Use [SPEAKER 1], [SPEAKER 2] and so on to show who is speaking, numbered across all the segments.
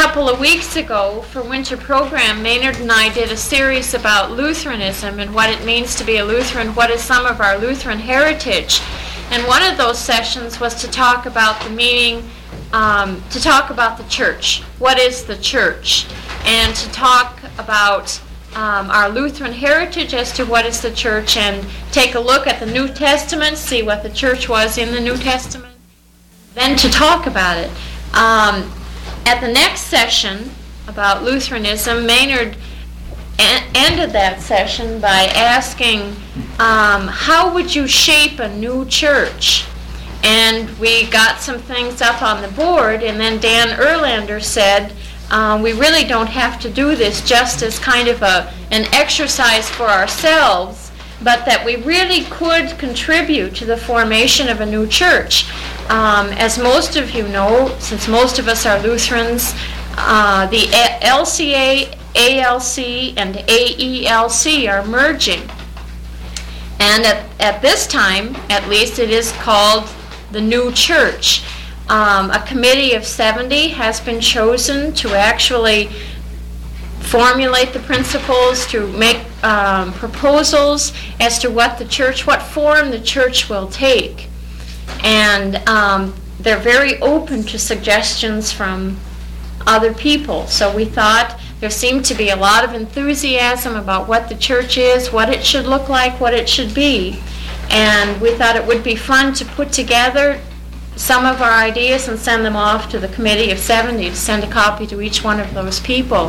[SPEAKER 1] couple of weeks ago for winter program, Maynard and I did a series about Lutheranism and what it means to be a Lutheran, what is some of our Lutheran heritage. And one of those sessions was to talk about the meaning, to talk about the church. What is the church? And to talk about our Lutheran heritage as to what is the church, and take a look at the New Testament, see what the church was in the New Testament, then to talk about it. At the next session about Lutheranism, Maynard ended that session by asking, how would you shape a new church? And we got some things up on the board, and then Dan Erlander said, we really don't have to do this just as kind of an exercise for ourselves, but that we really could contribute to the formation of a new church. As most of you know, since most of us are Lutherans, the LCA, ALC, and AELC are merging. And at this time, at least, it is called the New Church. A committee of 70 has been chosen to actually formulate the principles, to make proposals as to what form the church will take. And they're very open to suggestions from other people. So we thought there seemed to be a lot of enthusiasm about what the church is, what it should look like, what it should be. And we thought it would be fun to put together some of our ideas and send them off to the committee of 70 to send a copy to each one of those people.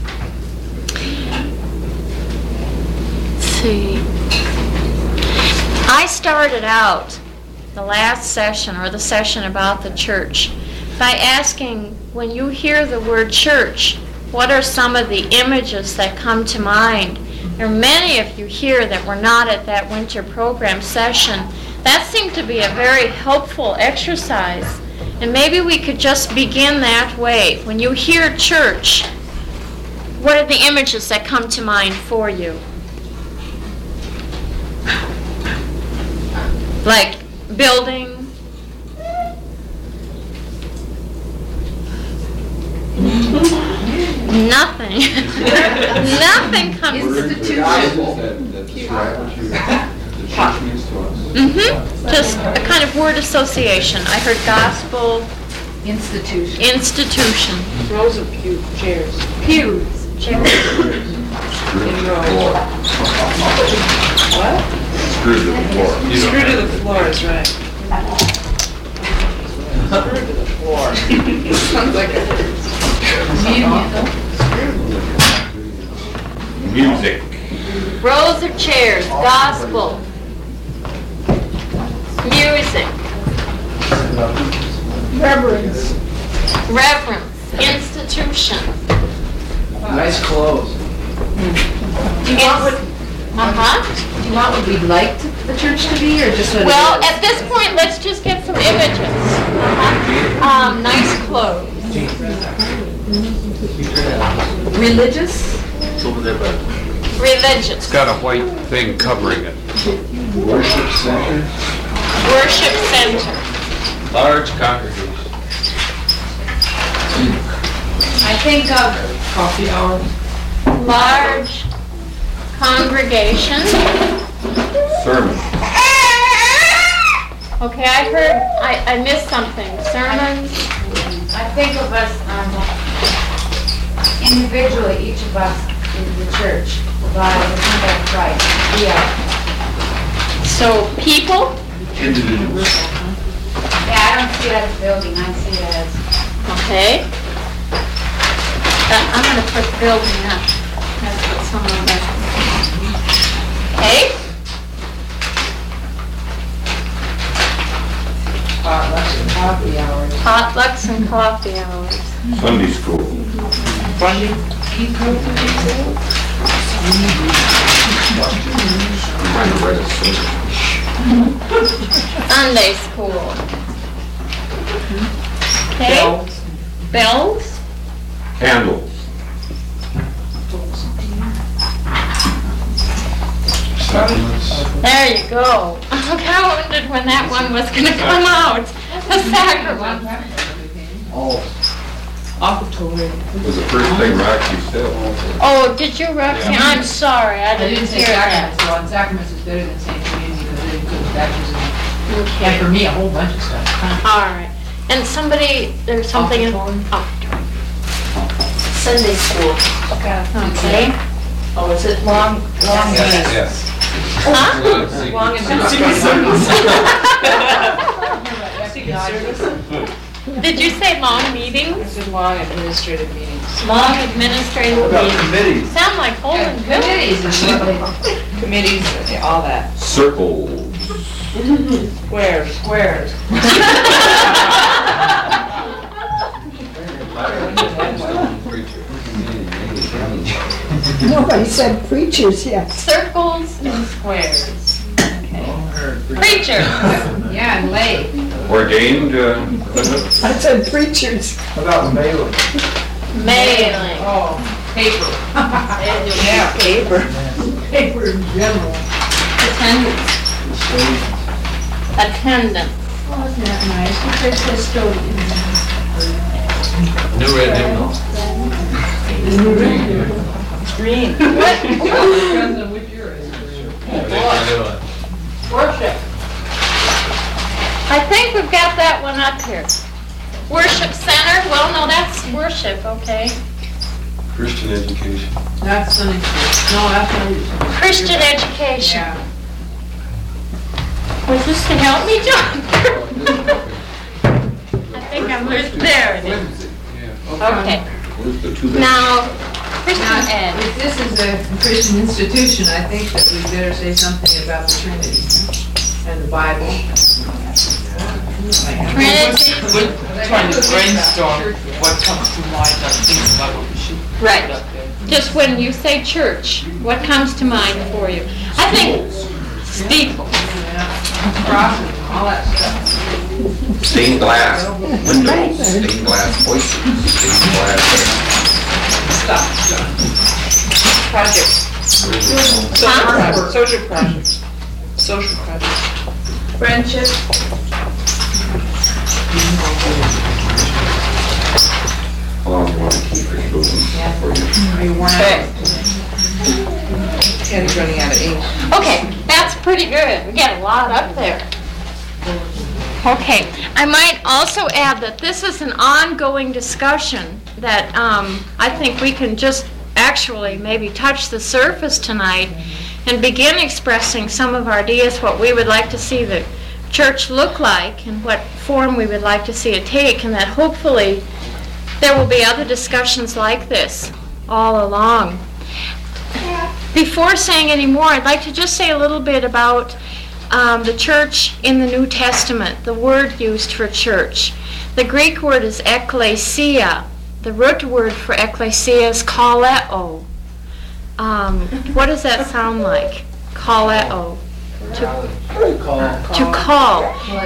[SPEAKER 1] Let's see. I started out the last session, or the session about the church, by asking, when you hear the word church, what are some of the images that come to mind? There are many of you here that were not at that winter program session. That seemed to be a very helpful exercise, and maybe we could just begin that way. When you hear church, what are the images that come to mind for you? Like building, nothing. Nothing comes. Just a kind of word association. I heard gospel. Institution.
[SPEAKER 2] Rows of chairs.
[SPEAKER 1] Pews. Chairs.
[SPEAKER 2] What?
[SPEAKER 3] Screw to the floor.
[SPEAKER 2] Screw to the floor is right. Screw to the floor. Sounds like
[SPEAKER 3] Music.
[SPEAKER 1] Rows of chairs. Gospel. Music.
[SPEAKER 2] reverence.
[SPEAKER 1] Reverence. Institution.
[SPEAKER 4] Nice clothes.
[SPEAKER 2] Do you want
[SPEAKER 1] Uh-huh.
[SPEAKER 2] Do you want what we'd like the church to be, or just what
[SPEAKER 1] Well,
[SPEAKER 2] it is?
[SPEAKER 1] at this point, let's just get some images. Nice clothes.
[SPEAKER 2] Religious?
[SPEAKER 3] It's over there, bud.
[SPEAKER 1] Religious.
[SPEAKER 3] It's got a white thing covering it.
[SPEAKER 4] Worship center.
[SPEAKER 1] Worship center.
[SPEAKER 3] Large congregation.
[SPEAKER 2] I think of coffee hour.
[SPEAKER 1] Large congregation.
[SPEAKER 3] Sermon.
[SPEAKER 1] Okay, I missed something. Sermons.
[SPEAKER 5] I think of us individually, each of us in the church, by the Son of Christ. We are.
[SPEAKER 1] So people.
[SPEAKER 3] Individuals.
[SPEAKER 5] Yeah, I don't see it as a building, I see it as.
[SPEAKER 1] Okay. I'm going to put building up. That's what some of that. Okay.
[SPEAKER 2] Potlucks and coffee hours.
[SPEAKER 1] Potlucks and coffee hours.
[SPEAKER 3] Sunday school.
[SPEAKER 1] Sunday school. Okay. Bells.
[SPEAKER 3] Candles.
[SPEAKER 1] There you go. I wondered when that one was going to come out. The sacrament.
[SPEAKER 4] Oh,
[SPEAKER 6] Offertory.
[SPEAKER 3] Was the first thing Roxy said.
[SPEAKER 1] Oh, did you, Roxy?
[SPEAKER 3] Yeah.
[SPEAKER 1] I'm sorry, I
[SPEAKER 2] I didn't
[SPEAKER 1] didn't
[SPEAKER 2] say
[SPEAKER 1] hear that.
[SPEAKER 2] sacraments, though, and sacraments is better than saying community because they include baptism. And
[SPEAKER 1] Okay,
[SPEAKER 2] for me, a whole bunch of stuff.
[SPEAKER 1] all right. And somebody, there's something in...
[SPEAKER 2] Offertory.
[SPEAKER 5] Sunday school.
[SPEAKER 1] Okay.
[SPEAKER 5] Oh, is it long?
[SPEAKER 3] Yes.
[SPEAKER 1] Huh?
[SPEAKER 2] Long
[SPEAKER 1] Did you say long meetings?
[SPEAKER 6] It's in long administrative meetings.
[SPEAKER 1] Long administrative
[SPEAKER 4] What about
[SPEAKER 1] meetings.
[SPEAKER 4] committees?
[SPEAKER 1] Sound like Holden Village.
[SPEAKER 2] Committees is what they,
[SPEAKER 6] Committees, all that.
[SPEAKER 3] Circles.
[SPEAKER 6] Squares.
[SPEAKER 2] squares.
[SPEAKER 7] Nobody said preachers yet.
[SPEAKER 1] Circles and squares. Preacher.
[SPEAKER 2] Yeah, and lay.
[SPEAKER 3] Ordained, Linda?
[SPEAKER 7] I said preachers.
[SPEAKER 4] What about mailing?
[SPEAKER 1] Mailing.
[SPEAKER 2] Oh, paper.
[SPEAKER 6] Yeah, paper.
[SPEAKER 2] Paper in general.
[SPEAKER 1] Attendance. Attendance.
[SPEAKER 2] Oh, isn't that nice? What's this custodian?
[SPEAKER 8] New red hymnal.
[SPEAKER 6] Green.
[SPEAKER 2] Depends on which year it is.
[SPEAKER 1] Worship. I think we've got that one up here. Worship center, well, no, that's worship, okay.
[SPEAKER 8] Christian education.
[SPEAKER 2] That's Sunday school. No, that's Sunday school.
[SPEAKER 1] Christian education.
[SPEAKER 2] Yeah.
[SPEAKER 1] Was this to help me, John? I think I'm with, there it is. Okay.
[SPEAKER 3] Where's the two?
[SPEAKER 1] Now, Christian
[SPEAKER 2] Now,
[SPEAKER 1] ed.
[SPEAKER 2] if this is a Christian institution, I think that we better say something about the Trinity and the Bible.
[SPEAKER 1] Trinity.
[SPEAKER 6] We're trying to brainstorm what comes to mind on things about what we should put
[SPEAKER 1] Right.
[SPEAKER 6] up there.
[SPEAKER 1] Just when you say church, what comes to mind for you? I think steeple.
[SPEAKER 2] Crosses and all that stuff.
[SPEAKER 3] Stained glass windows, stained glass voices, stained glass.
[SPEAKER 6] Stop. Projects. Social projects. Social projects.
[SPEAKER 2] Friendship.
[SPEAKER 3] How long do you want to keep your children for you?
[SPEAKER 2] Are you worn
[SPEAKER 6] Okay.
[SPEAKER 2] out?
[SPEAKER 6] Ken's running out of ink.
[SPEAKER 1] Okay, that's pretty good. We got a lot up there. Okay, I might also add that this is an ongoing discussion that I think we can just actually maybe touch the surface tonight and begin expressing some of our ideas, what we would like to see the church look like and what form we would like to see it take, and that hopefully there will be other discussions like this all along. Before saying any more, I'd like to just say a little bit about the church in the New Testament, the word used for church. The Greek word is ekklesia. The root word for ekklesia is kaleo. What does that sound like? Kaleo. To call.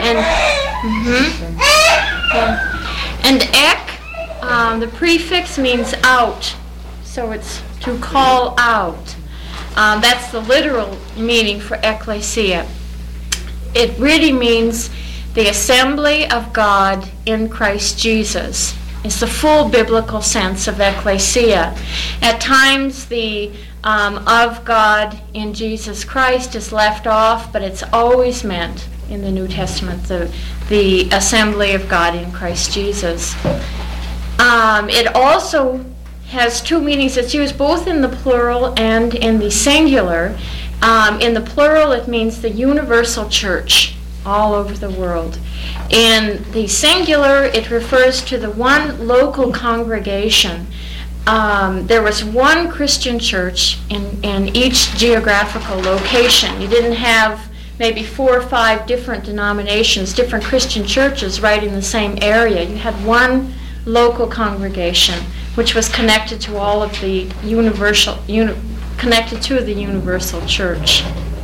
[SPEAKER 1] And ek, the prefix means out. So it's to call out. That's the literal meaning for ekklesia. It really means the assembly of God in Christ Jesus. It's the full biblical sense of ekklesia. At times the of God in Jesus Christ is left off, but it's always meant in the New Testament the assembly of God in Christ Jesus. It also has two meanings. It's used both in the plural and in the singular. In the plural, it means the universal church all over the world. In the singular, it refers to the one local congregation. There was one Christian church in each geographical location. You didn't have maybe 4 or 5 different denominations, different Christian churches right in the same area. You had one local congregation which was connected to all of the connected to the universal church.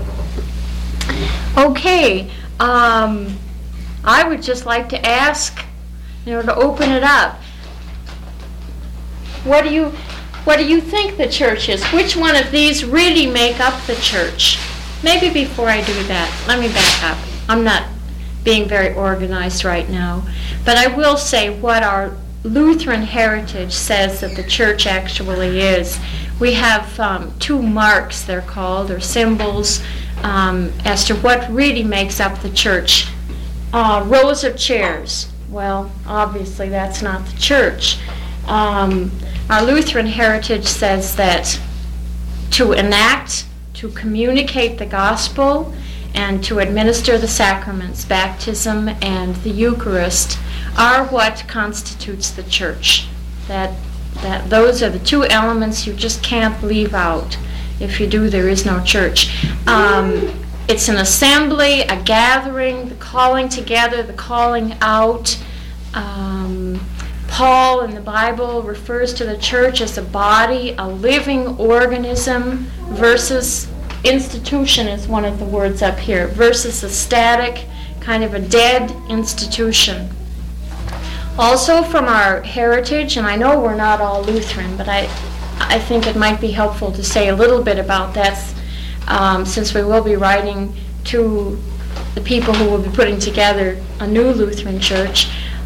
[SPEAKER 1] Okay, I would just like to ask, to open it up. What do you think the church is? Which one of these really make up the church? Maybe before I do that, let me back up. I'm not being very organized right now, but I will say what are Lutheran heritage says that the church actually is. We have 2 marks, they're called, or symbols, as to what really makes up the church. Rows of chairs. Well, obviously that's not the church. Our Lutheran heritage says that to enact, to communicate the gospel, and to administer the sacraments, baptism and the Eucharist, are what constitutes the church. That those are the 2 elements you just can't leave out. If you do, there is no church. It's an assembly, a gathering, the calling together, the calling out. Paul in the Bible refers to the church as a body, a living organism, versus institution is one of the words up here, versus a static, kind of a dead institution. Also from our heritage, and I know we're not all Lutheran, but I think it might be helpful to say a little bit about that, since we will be writing to the people who will be putting together a new Lutheran church.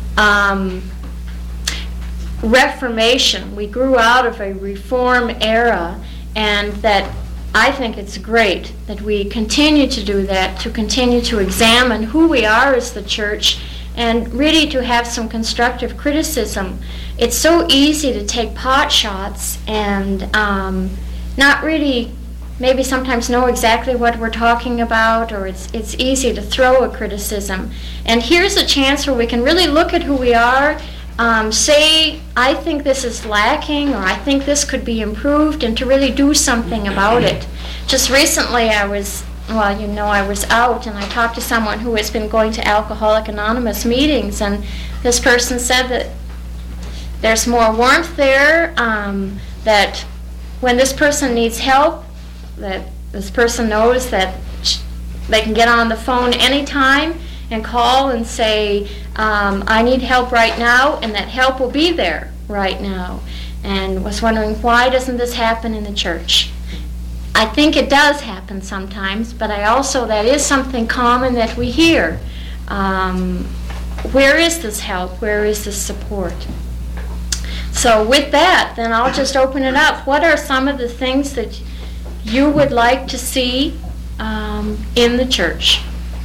[SPEAKER 1] Reformation, we grew out of a Reform era, and that I think it's great that we continue to do that, to continue to examine who we are as the church, and really to have some constructive criticism. It's so easy to take pot shots and not really maybe sometimes know exactly what we're talking about, or it's easy to throw a criticism. And here's a chance where we can really look at who we are, say, I think this is lacking, or I think this could be improved, and to really do something about it. Just recently I was out and I talked to someone who has been going to Alcoholics Anonymous meetings, and this person said that there's more warmth there, that when this person needs help, that this person knows that they can get on the phone anytime and call and say, I need help right now, and that help will be there right now. And was wondering, why doesn't this happen in the church? I think it does happen sometimes, but that is something common that we hear. Where is this help? Where is this support? So with that, then I'll just open it up. What are some of the things that you would like to see in the church?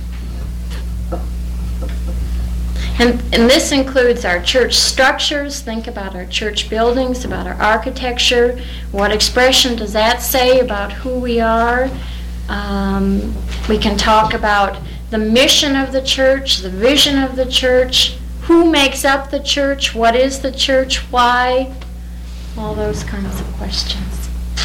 [SPEAKER 1] And this includes our church structures. Think about our church buildings, about our architecture. What expression does that say about who we are? We can talk about the mission of the church, the vision of the church, who makes up the church, what is the church, why, all those kinds of questions.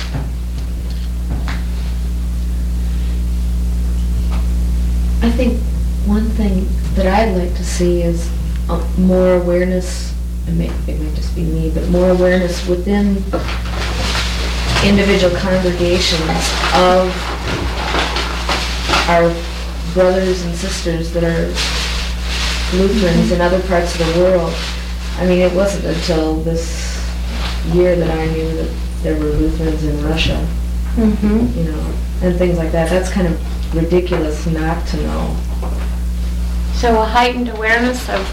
[SPEAKER 5] I think one thing that I'd like to see is more awareness, it might just be me, but more awareness within individual congregations of our brothers and sisters that are Lutherans in other parts of the world. I mean, it wasn't until this year that I knew that there were Lutherans in Russia, you know, and things like that. That's kind of ridiculous not to know.
[SPEAKER 1] So a heightened awareness of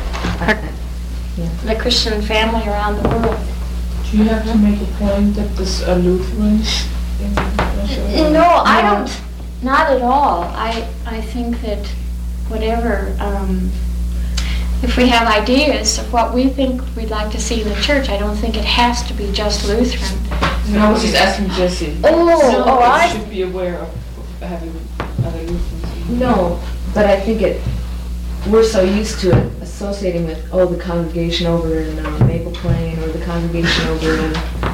[SPEAKER 1] the Christian family around the world.
[SPEAKER 6] Do you have to make a point that there's a Lutheran in Russia?
[SPEAKER 1] No, I don't. Not at all. I think that whatever, if we have ideas of what we think we'd like to see in the church, I don't think it has to be just Lutheran.
[SPEAKER 6] No, I was just asking Jessie.
[SPEAKER 1] I
[SPEAKER 6] should be aware of having other Lutherans.
[SPEAKER 5] No, but I think we're so used to it associating with, the congregation over in Maple Plain, or the congregation over in,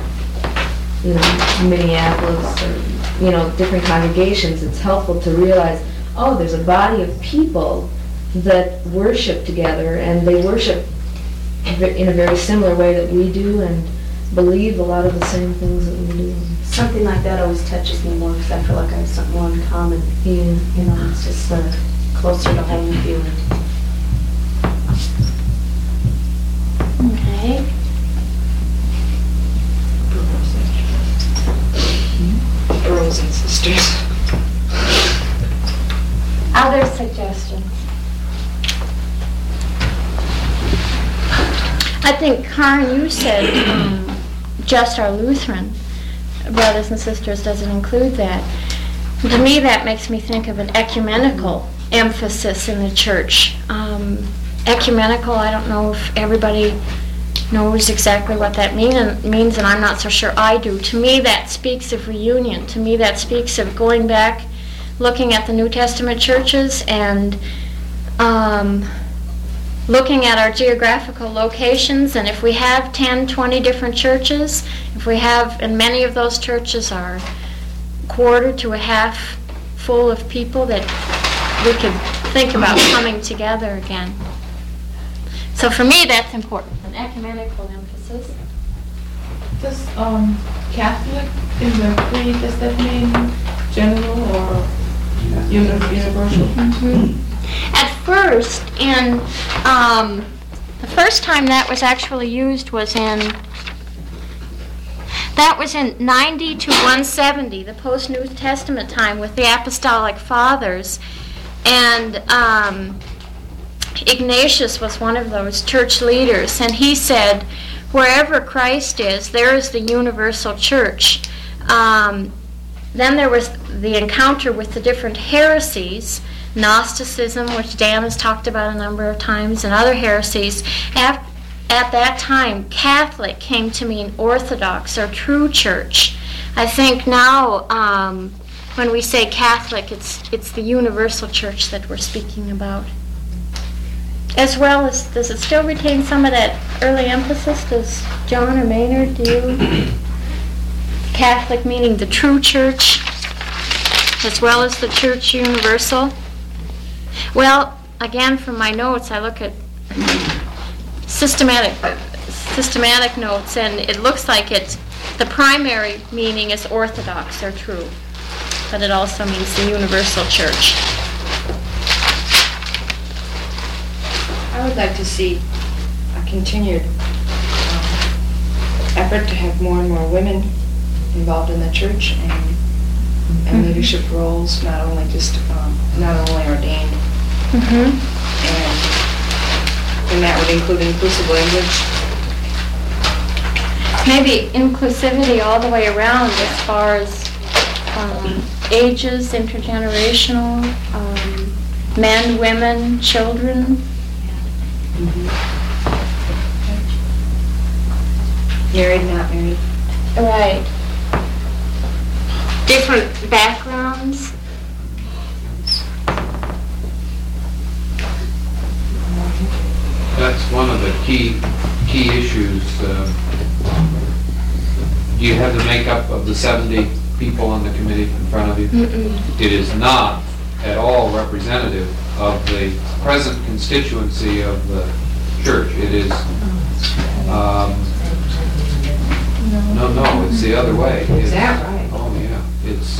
[SPEAKER 5] Minneapolis, or, different congregations. It's helpful to realize, there's a body of people that worship together, and they worship in a very similar way that we do, and believe a lot of the same things that we do.
[SPEAKER 9] Something like that always touches me more, because I feel like I have something more in common.
[SPEAKER 5] Yeah.
[SPEAKER 9] It's just closer to home feeling.
[SPEAKER 1] Okay.
[SPEAKER 6] Brothers and sisters.
[SPEAKER 1] Other suggestions? I think, Karen, you said just our Lutheran brothers and sisters doesn't include that. To me, that makes me think of an ecumenical emphasis in the church. Ecumenical, I don't know if everybody knows exactly what that means, and I'm not so sure I do. To me, that speaks of reunion. To me, that speaks of going back, looking at the New Testament churches, and looking at our geographical locations. And if we have 10, 20 different churches, if we have, and many of those churches are quarter to a half full of people, that we could think about coming together again. So for me, that's important, an ecumenical emphasis.
[SPEAKER 6] Does Catholic in the creed, does that mean general or universal?
[SPEAKER 1] At first, the first time that was actually used was in 90 to 170, the post-New Testament time with the Apostolic Fathers. And Ignatius was one of those church leaders, and he said, wherever Christ is, there is the universal church. Then there was the encounter with the different heresies, Gnosticism, which Dan has talked about a number of times, and other heresies. At that time, Catholic came to mean Orthodox or true church. I think now, when we say Catholic, it's the universal church that we're speaking about. As well as, does it still retain some of that early emphasis? Does John or Maynard, do you? Catholic meaning the true church, as well as the church universal? Well, again, from my notes, I look at systematic notes, and it looks like the primary meaning is Orthodox or true, but it also means the universal church.
[SPEAKER 9] I would like to see a continued effort to have more and more women involved in the church and leadership roles, not only ordained. And that would include inclusive language.
[SPEAKER 1] Maybe inclusivity all the way around as far as ages, intergenerational, men, women, children.
[SPEAKER 9] Married, not married.
[SPEAKER 1] Right. Different backgrounds.
[SPEAKER 10] That's one of the key issues. Do you have the makeup of the 70 people on the committee in front of you? It is not at all representative of the present constituency of the church. It is, no, it's the other way.
[SPEAKER 2] Is that right?
[SPEAKER 10] Oh, yeah. It's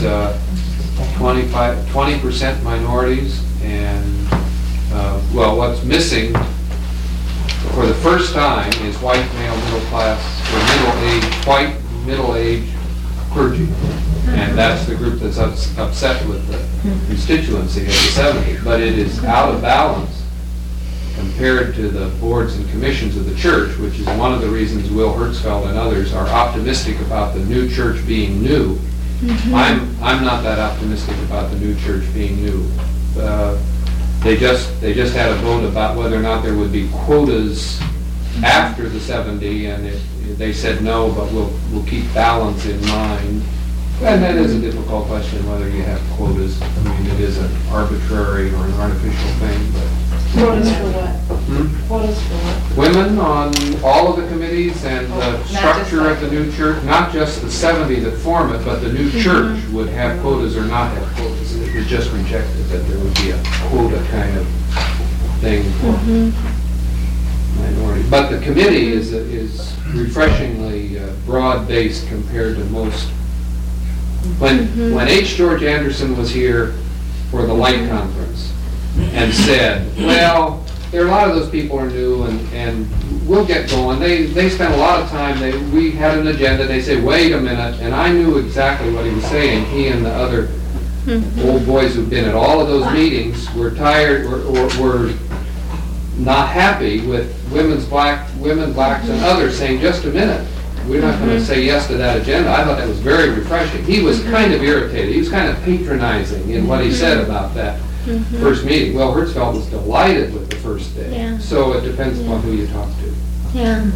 [SPEAKER 10] 20% minorities, and, well, what's missing for the first time is white, male, middle class, or white, middle-aged clergy. And that's the group that's upset with the constituency of the 70. But it is out of balance compared to the boards and commissions of the church, which is one of the reasons Will Hertzfeld and others are optimistic about the new church being new. I'm not that optimistic about the new church being new. They just had a vote about whether or not there would be quotas after the 70, and they said no, but we'll keep balance in mind. And that is a difficult question, whether you have quotas. I mean, it is an arbitrary or an artificial thing, but...
[SPEAKER 6] Quotas for what? Quotas for what?
[SPEAKER 10] Women on all of the committees and the structure of the new church, not just the 70 that form it, but the new church would have quotas or not have quotas. It was just rejected that there would be a quota kind of thing for minority. But the committee is refreshingly broad-based compared to most. When H. George Anderson was here for the Light Conference and said, well, there are a lot of those people are new and we'll get going. They spent a lot of time, we had an agenda, they say, wait a minute, and I knew exactly what he was saying. He and the other old boys who've been at all of those meetings were tired or were not happy with women's black women, blacks, and others saying, just a minute, we're not going to say yes to that agenda. I thought that was very refreshing. He was kind of irritated. He was kind of patronizing in what he said about that first meeting. Well, Hertzfeld was delighted with the first day.
[SPEAKER 1] Yeah.
[SPEAKER 10] So it depends upon who you talk to.
[SPEAKER 1] Yeah.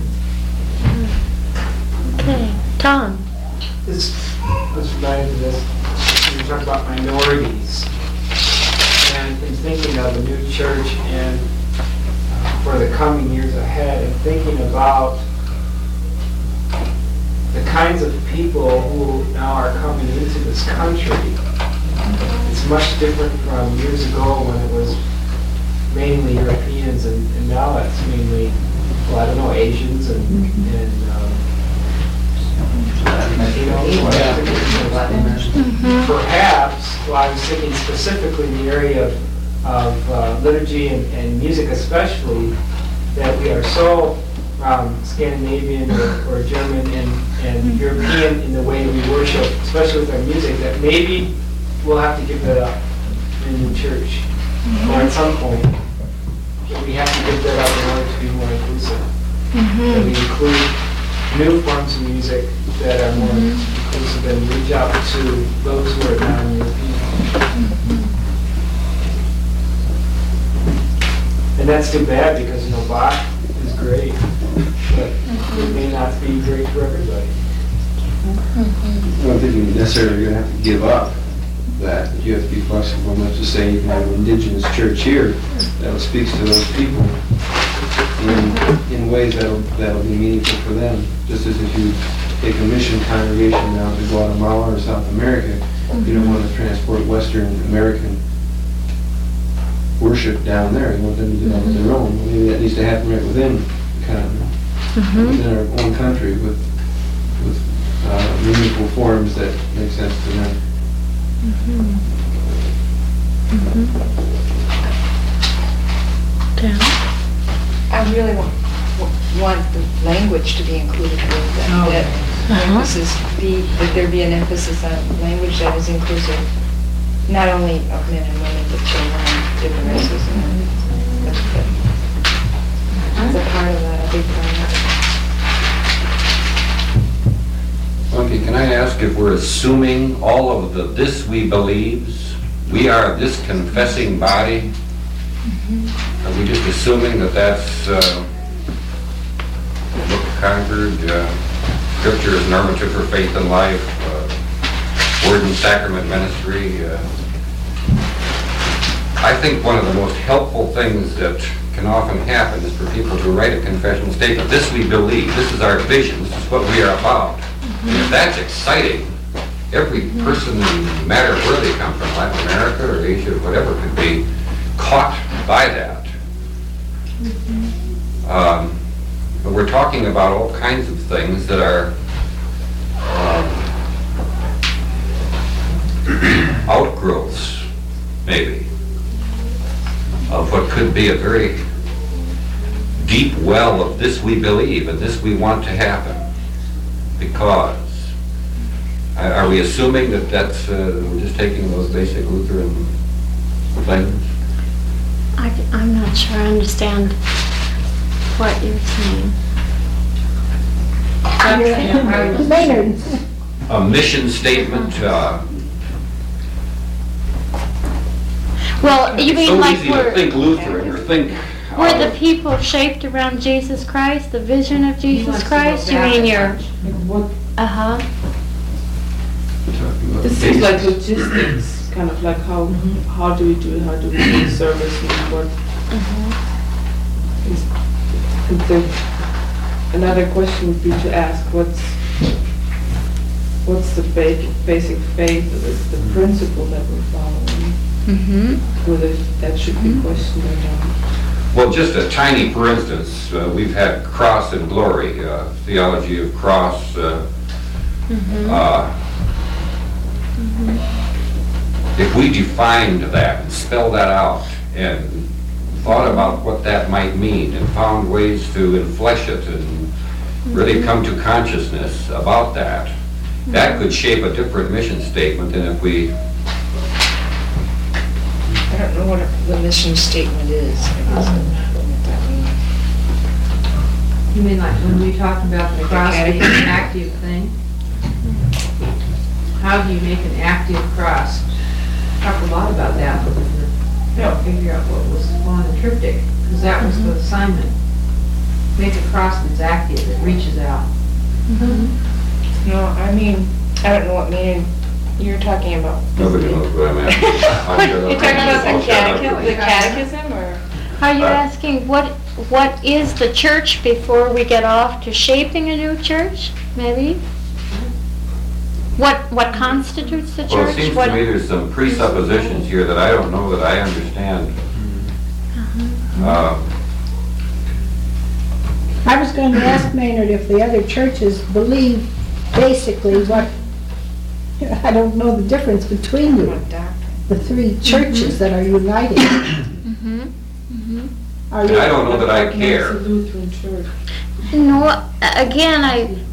[SPEAKER 1] Okay, Tom.
[SPEAKER 11] This was related to this, we talk about minorities, and in thinking of the new church and for the coming years ahead, and thinking about the kinds of people who now are coming into this country. It's much different from years ago when it was mainly Europeans, and now it's mainly, well, I don't know, Asians and Perhaps, well, I was thinking specifically in the area of liturgy and music especially, that we are so Scandinavian or German and European in the way we worship, especially with our music, that maybe we'll have to give that up in the new church. Or at some point, we have to give that up in order to be more inclusive. That we include new forms of music that are more inclusive and reach out to those who are non-European. And that's too bad because, Bach is great, but it may not be great for everybody.
[SPEAKER 8] I don't think you necessarily are going to have to give up that. You have to be flexible enough to say you can have an indigenous church here that speaks to those people in ways that'll be meaningful for them. Just as if you take a mission congregation down to Guatemala or South America, you don't want to transport Western American worship down there. You want them to develop their own. Maybe that needs to happen right within within our own country with meaningful forms that make sense to them.
[SPEAKER 9] I really want the language to be included with that. That there be an emphasis on language that is inclusive, not only of men and women, but children, different races. It's a part of that, a big part of that.
[SPEAKER 3] Okay, can I ask if we're assuming all of the this we believes, we are this confessing body? Are we just assuming that that's Book of Concord, Scripture is normative for faith and life, Word and Sacrament ministry? I think one of the most helpful things that can often happen is for people to write a confession statement. This we believe, this is our vision, this is what we are about. And if that's exciting, every person, no matter where they come from, Latin America or Asia or whatever, could be caught by that. But we're talking about all kinds of things that are outgrowths, maybe, of what could be a very deep well of this we believe and this we want to happen. Because, are we assuming that that's, we're just taking those basic Lutheran things?
[SPEAKER 1] I'm not sure I understand what you're saying.
[SPEAKER 3] A mission statement,
[SPEAKER 1] well, you mean
[SPEAKER 3] so
[SPEAKER 1] like
[SPEAKER 3] easy to think Lutheran or think...
[SPEAKER 1] were the people shaped around Jesus Christ, the vision of Jesus Christ? You mean your...
[SPEAKER 2] This seems like logistics, kind of like how do we do it, how do we do service, and what. Another question would be to ask what's the basic faith, the principle that we're following, whether that should be questioned or not.
[SPEAKER 3] Well, just a tiny, for instance, we've had cross and glory, theology of cross. If we defined that and spelled that out and thought about what that might mean and found ways to enflesh it and really come to consciousness about that, that could shape a different mission statement than if we...
[SPEAKER 9] I don't know what the mission statement is.
[SPEAKER 2] You mean like when we talk about the cross being an active thing? How do you make an active cross? Talk a lot about that, but we were figure out what was on the triptych, because that was the assignment. Make a cross that's active, that reaches out.
[SPEAKER 9] No, I mean, I don't know what meaning you're talking about.
[SPEAKER 3] Nobody knows what I'm asking.
[SPEAKER 9] You're talking about the catechism, or?
[SPEAKER 1] Are you asking what is the church before we get off to shaping a new church, maybe? What constitutes the church?
[SPEAKER 3] Well, it seems to me there's some presuppositions here that I don't know that I understand.
[SPEAKER 7] I was going to ask Maynard if the other churches believe basically what, I don't know the difference between the three churches that are united.
[SPEAKER 3] I don't know that I care.
[SPEAKER 2] Lutheran Church.
[SPEAKER 1] No, again,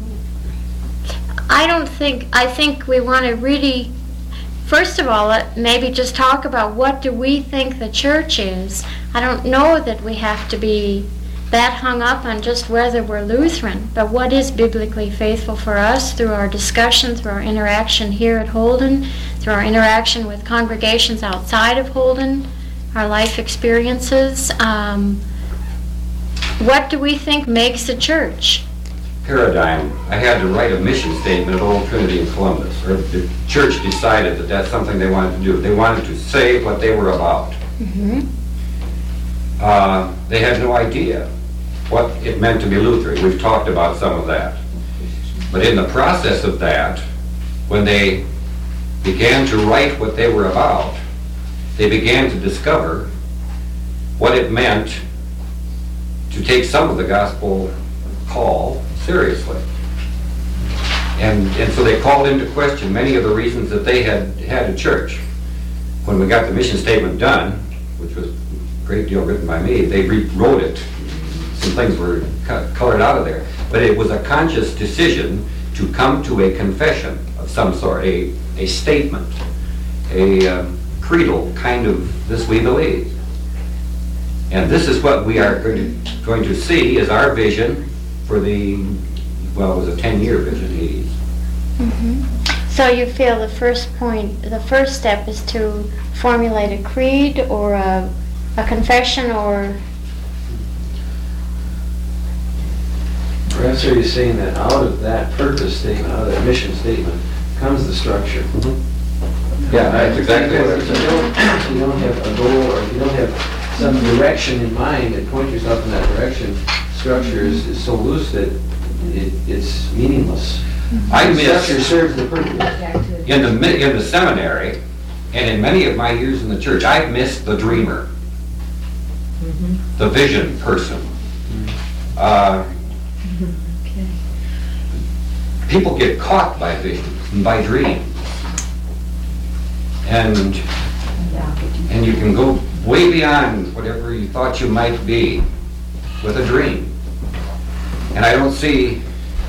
[SPEAKER 1] I don't think, I think we want to really, first of all, maybe just talk about what do we think the church is. I don't know that we have to be that hung up on just whether we're Lutheran, but what is biblically faithful for us through our discussion, through our interaction here at Holden, through our interaction with congregations outside of Holden, our life experiences. What do we think makes a church?
[SPEAKER 3] Paradigm. I had to write a mission statement at Old Trinity in Columbus, or the church decided that that's something they wanted to do. They wanted to say what they were about. They had no idea what it meant to be Lutheran. We've talked about some of that. But in the process of that, when they began to write what they were about, they began to discover what it meant to take some of the gospel call seriously. And so they called into question many of the reasons that they had a church. When we got the mission statement done, which was a great deal written by me, they rewrote it. Some things were colored out of there. But it was a conscious decision to come to a confession of some sort, a statement, a creedal kind of this we believe. And this is what we are going to see as our vision for the, well, it was a 10-year vision, 80s.
[SPEAKER 1] So you feel the first step is to formulate a creed or a confession or...
[SPEAKER 8] Perhaps are you saying that out of that purpose statement, out of that mission statement, comes the structure?
[SPEAKER 3] Yeah, that's exactly what it is.
[SPEAKER 8] If you don't have a goal, or if you don't have some direction in mind and point yourself in that direction, structure is so loose that it's meaningless. Structure serves the purpose.
[SPEAKER 3] In the seminary, and in many of my years in the church, I've missed the dreamer, the vision person. People get caught by visions and by dreams. And you can go way beyond whatever you thought you might be with a dream. And I don't see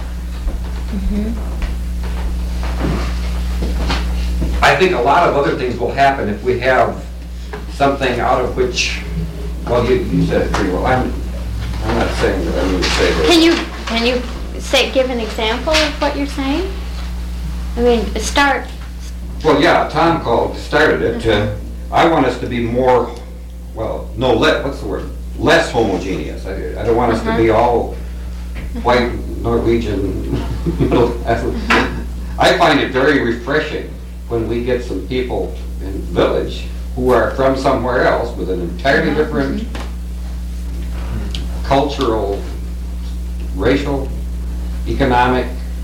[SPEAKER 3] I think a lot of other things will happen if we have something out of which, well, you said it pretty well. I'm not saying that I'm going to say this.
[SPEAKER 1] Can you give an example of what you're saying? I mean, start.
[SPEAKER 3] Well, yeah, Tom started it. I want us to be more, well, what's the word? Less homogeneous. I don't want us to be all white Norwegian middle class. I find it very refreshing when we get some people in the village who are from somewhere else with an entirely different cultural, racial, economic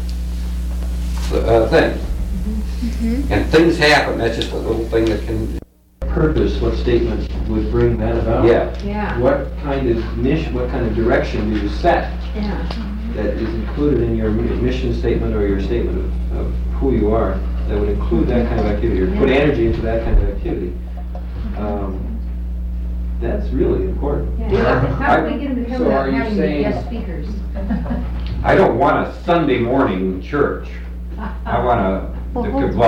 [SPEAKER 3] thing. And things happen. That's just a little thing that can...
[SPEAKER 8] Purpose, what statement would bring that about?
[SPEAKER 2] Yeah.
[SPEAKER 8] What kind of mission, what kind of direction do you set that is included in your mission statement or your statement of who you are that would include that kind of activity or put energy into that kind of activity? That's really important.
[SPEAKER 2] How do we get them to come
[SPEAKER 8] So
[SPEAKER 2] out
[SPEAKER 8] are you
[SPEAKER 2] having
[SPEAKER 8] saying-
[SPEAKER 2] guest speakers?
[SPEAKER 3] I don't want a Sunday morning church. I want the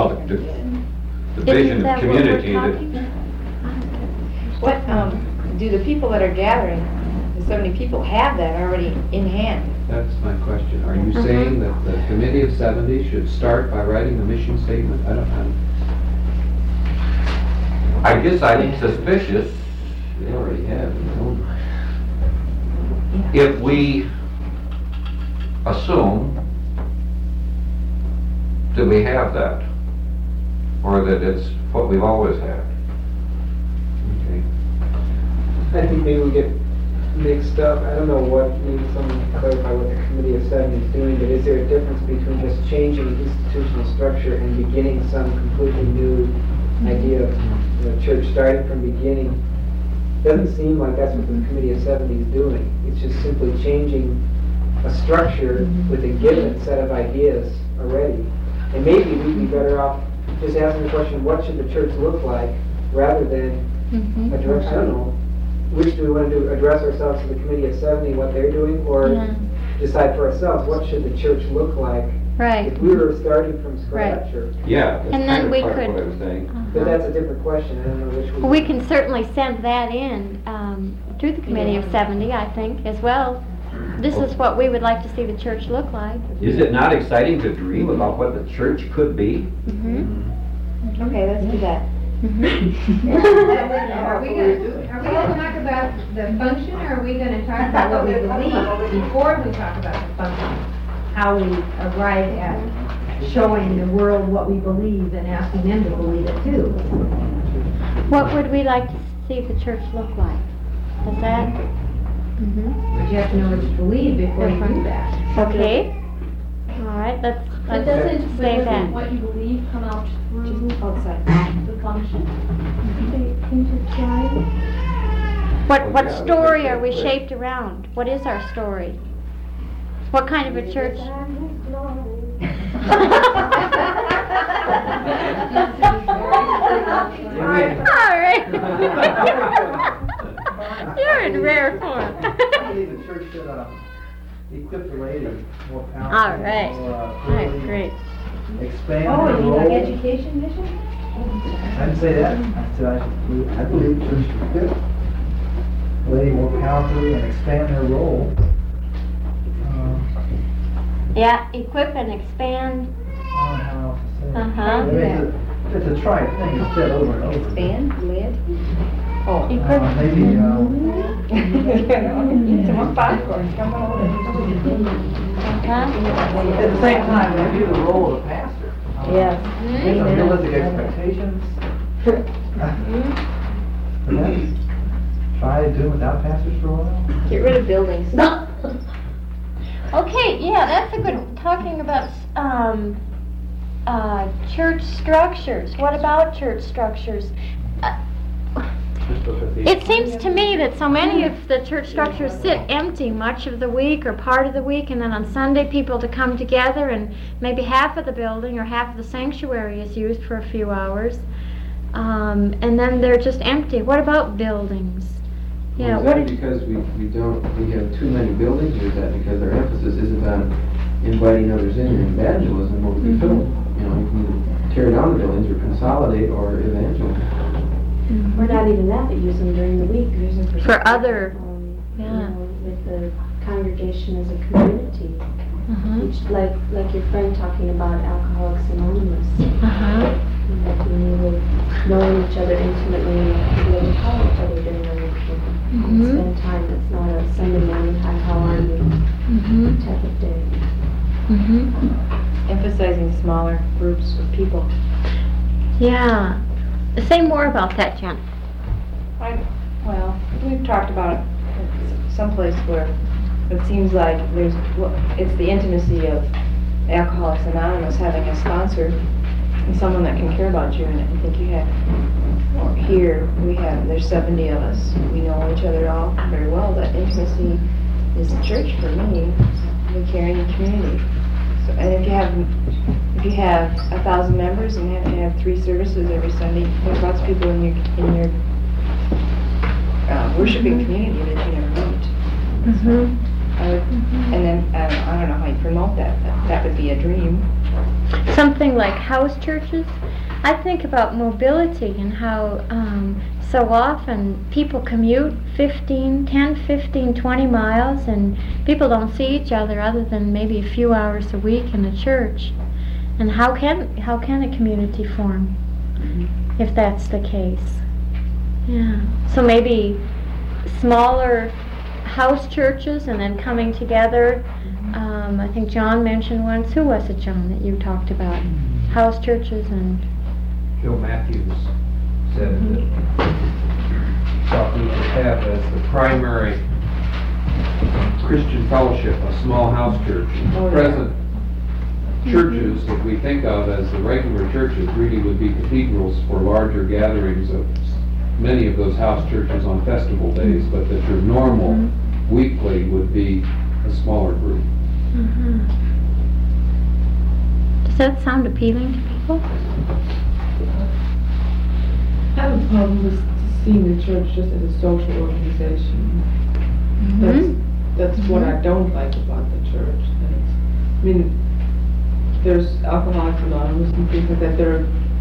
[SPEAKER 3] vision of community that...
[SPEAKER 9] What, do the people that are gathering, is 70 people have that already in hand.
[SPEAKER 10] That's my question. Are you saying that the Committee of 70 should start by writing a mission statement? I don't know.
[SPEAKER 3] I guess I'm suspicious
[SPEAKER 8] They already have, you know.
[SPEAKER 3] if we assume that we have that, or that it's what we've always had.
[SPEAKER 8] Okay.
[SPEAKER 11] I think maybe we get mixed up. I don't know what, maybe someone can clarify what the Committee of 70 is doing, but is there a difference between just changing institutional structure and beginning some completely new idea of the church starting from beginning? Doesn't seem like that's what the Committee of 70 is doing. It's just simply changing a structure with a given set of ideas already. And maybe we'd be better off just asking the question, what should the church look like, rather than address, I don't know, which do we want to do, address ourselves to the Committee of 70, what they're doing, or decide for ourselves, what should the church look like
[SPEAKER 1] Right.
[SPEAKER 11] if we were starting from scratch, or,
[SPEAKER 3] Yeah, that's
[SPEAKER 1] And then
[SPEAKER 3] kind of
[SPEAKER 1] we
[SPEAKER 3] part of
[SPEAKER 1] could-
[SPEAKER 3] what I was saying.
[SPEAKER 11] but that's a different question, I don't know which
[SPEAKER 1] We can certainly send that in to the Committee of 70, I think, as well. This is what we would like to see the church look like.
[SPEAKER 3] Is it not exciting to dream about what the church could be?
[SPEAKER 9] Okay, let's do that.
[SPEAKER 2] Are we gonna talk about the function, or are we gonna talk about what we believe before we talk about the function? How we arrive at showing the world what we believe and asking them to believe it too.
[SPEAKER 1] What would we like to see the church look like? Is that?
[SPEAKER 2] But you have to know what you believe before you do that.
[SPEAKER 1] Okay. All right, let's say that.
[SPEAKER 12] What you believe come out through
[SPEAKER 9] Outside.
[SPEAKER 12] the function.
[SPEAKER 1] What story are we shaped around? What is our story? What kind of a church? All right. You're in rare form.
[SPEAKER 4] I believe the church should equip the lady more powerfully.
[SPEAKER 1] All right.
[SPEAKER 4] more,
[SPEAKER 1] All right,
[SPEAKER 4] thoroughly
[SPEAKER 1] great.
[SPEAKER 4] Expand
[SPEAKER 2] Oh,
[SPEAKER 4] her
[SPEAKER 2] you mean like
[SPEAKER 4] role.
[SPEAKER 2] education mission?
[SPEAKER 4] I didn't say that. I said I believe the church should equip the lady more powerfully and expand her role.
[SPEAKER 1] Yeah, equip and expand.
[SPEAKER 4] I don't know how else to say it.
[SPEAKER 1] Uh-huh.
[SPEAKER 4] I mean, it's a trite thing, it's said over and over.
[SPEAKER 9] Expand, lid. Oh.
[SPEAKER 4] Maybe,
[SPEAKER 9] Some more popcorn, come on.
[SPEAKER 1] Huh?
[SPEAKER 4] at the same time, maybe the role of the pastor.
[SPEAKER 5] Yes.
[SPEAKER 4] Some realistic expectations. Perhaps try doing without pastors for a while.
[SPEAKER 9] Get rid of buildings.
[SPEAKER 1] Okay, yeah, that's a good, talking about church structures. What about church structures? It seems to me that so many of the church structures sit empty much of the week or part of the week, and then on Sunday people to come together, and maybe half of the building or half of the sanctuary is used for a few hours, and then they're just empty. What about buildings? Yeah,
[SPEAKER 8] Is
[SPEAKER 1] what
[SPEAKER 8] that
[SPEAKER 1] did,
[SPEAKER 8] because we have too many buildings, or is that because our emphasis isn't on inviting others in and evangelism, or we can fill them? You know, you can tear down the buildings or consolidate or evangelize.
[SPEAKER 5] Or not even that, but use them during the week, use them
[SPEAKER 1] For other-
[SPEAKER 5] you
[SPEAKER 1] yeah.
[SPEAKER 5] know, with the congregation as a community. Each, like your friend talking about Alcoholics Anonymous. Like when you were knowing each other intimately, and be able to call each other during the week and spend time. That's not a Sunday morning, hi, how are you type of day.
[SPEAKER 9] Emphasizing smaller groups of people.
[SPEAKER 1] Yeah. Say more about that, Jen.
[SPEAKER 9] Well, we've talked about it someplace where it seems like it's the intimacy of Alcoholics Anonymous having a sponsor and someone that can care about you. And I think you have, there's 70 of us. We know each other all very well. That intimacy is the church for me, the caring community. So, and if you have 1,000 members and you have 3 services every Sunday, there's lots of people in your worshiping community that you never meet. And then I don't know how you promote that. That would be a dream.
[SPEAKER 1] Something like house churches. I think about mobility and how so often people commute 10, 15, 20 miles and people don't see each other than maybe a few hours a week in a church. And how can a community form if that's the case? Yeah. So maybe smaller house churches and then coming together. I think John mentioned once. Who was it, John, that you talked about? House churches and...
[SPEAKER 10] Joe Matthews said that thought we should have as the primary Christian fellowship a small house church. Present churches that we think of as the regular churches really would be cathedrals for larger gatherings of many of those house churches on festival days, but that your normal weekly would be a smaller group.
[SPEAKER 1] Does that sound appealing to people?
[SPEAKER 13] I have a problem with seeing the church just as a social organization. That's what I don't like about the church. I mean, there's Alcoholics Anonymous and things like that. They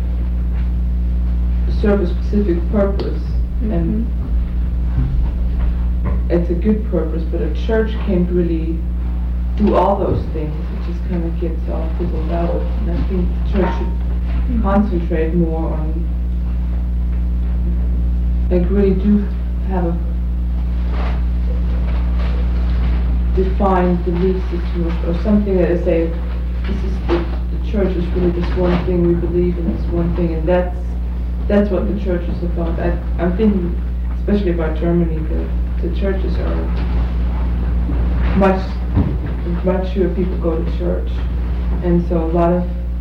[SPEAKER 13] serve a specific purpose, and it's a good purpose. But a church can't really do all those things. It just kind of gets all fizzled out. And I think the church should concentrate more on, like, really do have a defined belief system or something that is say, this is the church is really this one thing we believe in, this one thing, and that's what the church is about. I'm thinking, especially about Germany, the churches are much fewer people go to church, and so a lot of